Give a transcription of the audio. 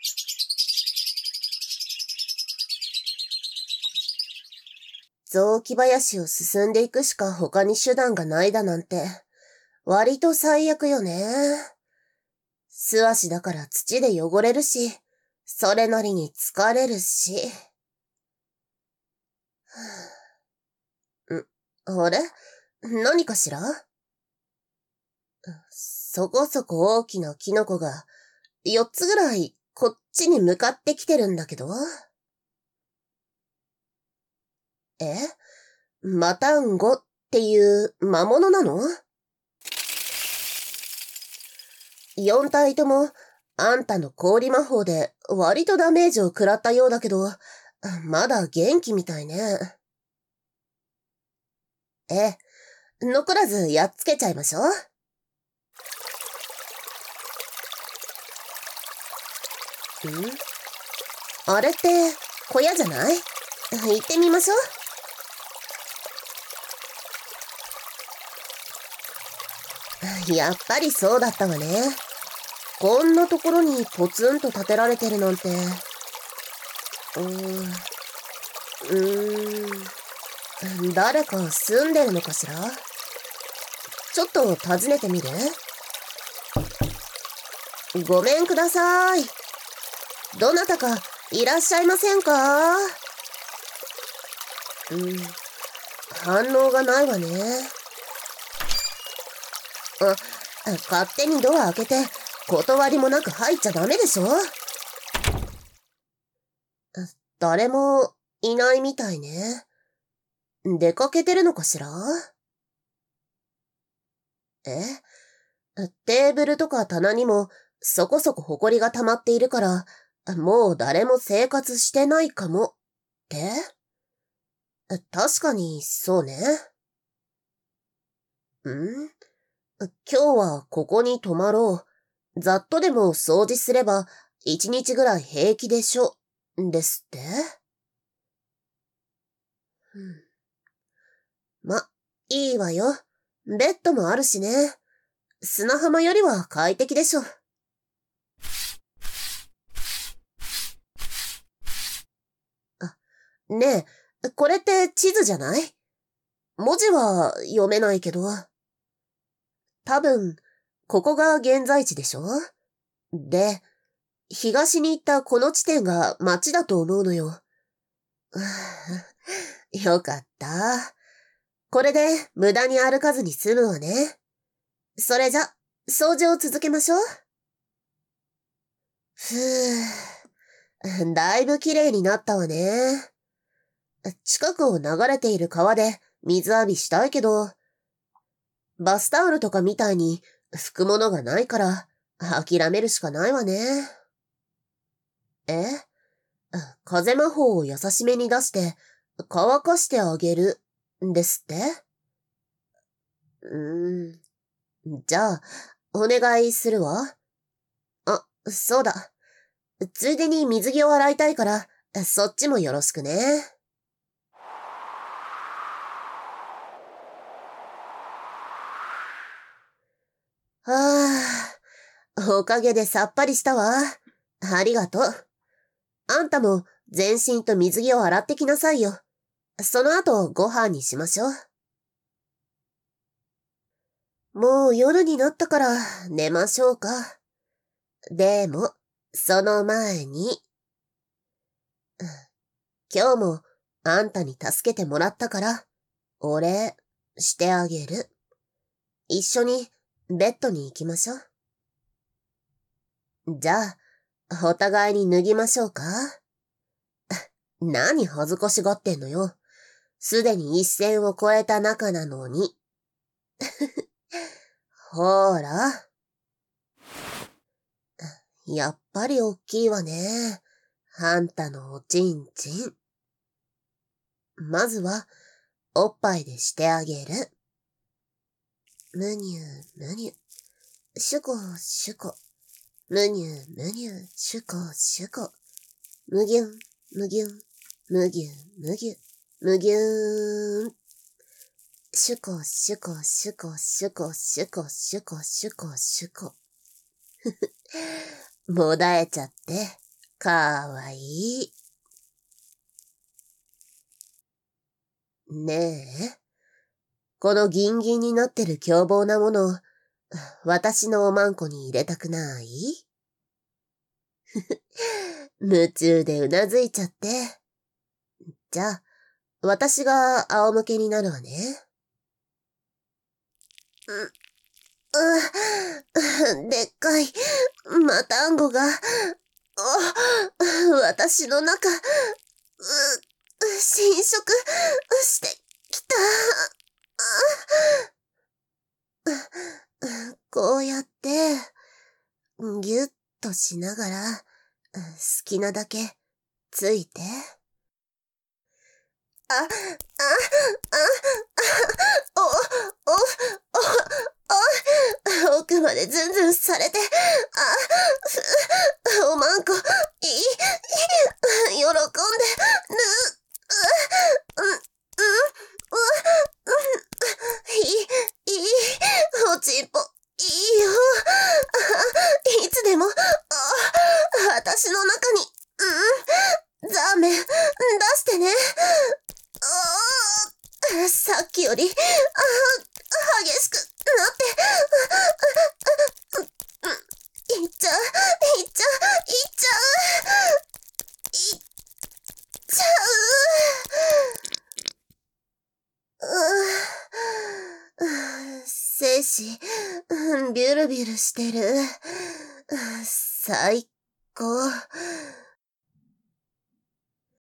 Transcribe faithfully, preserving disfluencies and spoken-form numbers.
雑木林を進んでいくしか他に手段がないだなんて、割と最悪よね。素足だから土で汚れるし、それなりに疲れるし。ん、あれ？何かしら？そこそこ大きなキノコがよっつぐらいこっちに向かってきてるんだけど。え？マタンゴっていう魔物なの？よん体ともあんたの氷魔法で割とダメージを食らったようだけど、まだ元気みたいね。ええ、残らずやっつけちゃいましょう。ん？あれって小屋じゃない？行ってみましょう。やっぱりそうだったわね。こんなところにポツンと建てられてるなんて。うーん。うーん。誰か住んでるのかしら？ちょっと訪ねてみる？ごめんください。どなたかいらっしゃいませんか？うん。反応がないわね。あ、勝手にドア開けて、断りもなく入っちゃダメでしょ？誰もいないみたいね。出かけてるのかしら？え？テーブルとか棚にもそこそこ埃が溜まっているから、もう誰も生活してないかも。って？確かにそうね。ん？今日はここに泊まろう。ざっとでも掃除すれば一日ぐらい平気でしょ。ですって？うん、ま、いいわよ。ベッドもあるしね。砂浜よりは快適でしょ。あ、ねえ、これって地図じゃない？文字は読めないけど。多分、ここが現在地でしょ？で、東に行ったこの地点が町だと思うのよ。よかった。これで無駄に歩かずに済むわね。それじゃ、掃除を続けましょう。ふぅ、だいぶ綺麗になったわね。近くを流れている川で水浴びしたいけど、バスタオルとかみたいに拭くものがないから諦めるしかないわね。え？風魔法を優しめに出して乾かしてあげるんですって？うーん。じゃあ、お願いするわ。あ、そうだ。ついでに水着を洗いたいから、そっちもよろしくね。はあ、おかげでさっぱりしたわ。ありがとう。あんたも全身と水着を洗ってきなさいよ。その後ご飯にしましょう。もう夜になったから寝ましょうか。でも、その前に、今日もあんたに助けてもらったから、お礼してあげる。一緒にベッドに行きましょう。じゃあ、お互いに脱ぎましょうか。何恥ずかしがってんのよ。すでに一線を越えた仲なのに。ほーら。やっぱりおっきいわね。あんたのおちんちん。まずは、おっぱいでしてあげる。むにゅむにゅ。しゅこしゅこ。むにゅむにゅ。しゅこしゅこ。むぎゅんむぎゅん。むぎゅむぎゅ。むぎゅーん。しゅこしゅこしゅこしゅこしゅこしゅこしゅこしゅこ。もだえちゃって。 かわいい。ねえ、このギンギンになってる凶暴なもの、私のおまんこに入れたくない？夢中でうなずいちゃって。じゃあ、私が仰向けになるわね。う、う、でっかい、マタンゴが、お、私の中、う、侵食してきた。こうやって、ぎゅっとしながら、好きなだけついて。あ、あ、あ、あ、お、お、お、お、奥までズンズンされて、あ、おまんこ、いい、喜んで、ぬ、う、うん、うん、う、いい、いい、おちんぽ、いいよ、いつでも、私の中に、うん、ザーメン、出してね。あ、さっきより、あ、激しくなって、いっちゃう、いっちゃう、いっちゃう、いっちゃう。う、精子、ビュルビュルしてる。最高。